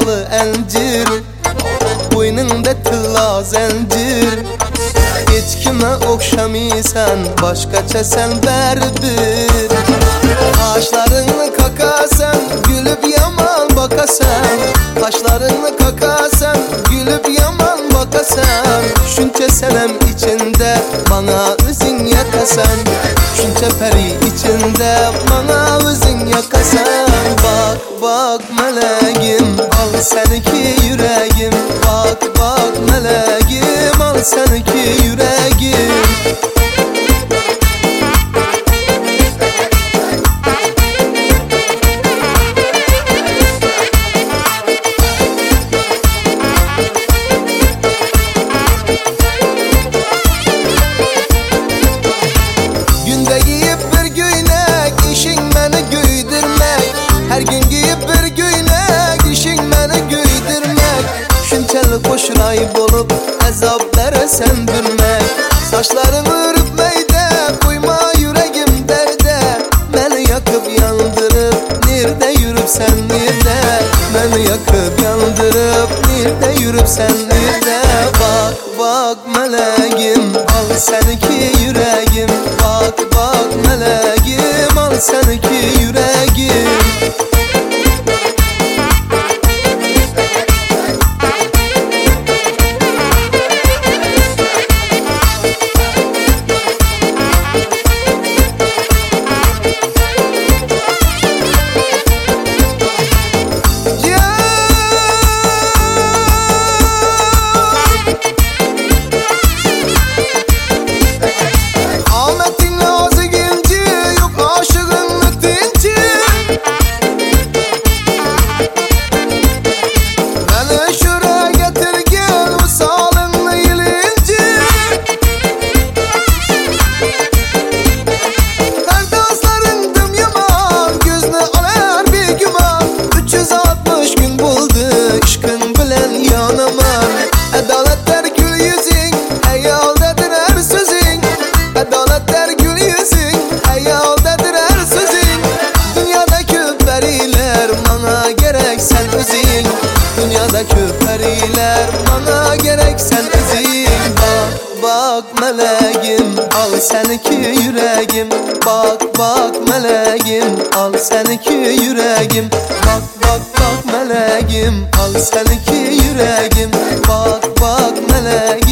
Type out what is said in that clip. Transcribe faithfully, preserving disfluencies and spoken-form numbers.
balı encir, boynunda tilla zencir. Hiç kime okşamıysan, başkaça sen bir. Kaşlarını kakasan, gülüp yaman bakasan. Kaşlarını kakasan, gülüp yaman bakasan. Şunca senem içinde bana özün yakasan. Şunca peri içinde bana özün yakasan. Bak bak meleğim, al seninki yüreğim. Bak bak meleğim, al seninki yüreğim. Günde giyip bir güynek, işin beni güydürmek. Her gün giyip bir güynek, işin beni güydürmek. Şunçalık hoşray bolup azaplara sendürmek. Saçlarımı rüpmeyde, koyma yüreğim derde. Beni yakıp yandırıp, nerede yürüp sen nerede? Beni yakıp yandırıp, nerede yürüp sen nerede? Bak bak meleğim, al seninki yüreğim. Bak bak meleğim, al seninki yüreğim. Adaletler gül yüzün, hayaldadır her sözün. Adaletler gül yüzün, hayaldadır her sözün. Dünyadaki periler bana gerek sen özün. Dünyadaki periler bana gerek sen özün. Bak bak meleğim, al seninki yüreğim. Bak bak meleğim, al seninki yüreğim. Bak bak bak meleğim, al seninki yüreğim. Bak bak meleğim.